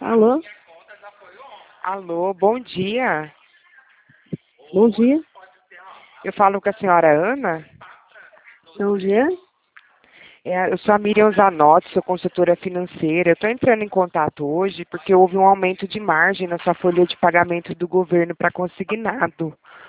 Alô? Alô, bom dia. Bom dia. Eu falo com a senhora Ana. Bom dia. Eu sou a Miriam Zanotti, sou consultora financeira. Eu estou entrando em contato hoje porque houve um aumento de margem na sua folha de pagamento do governo para consignado.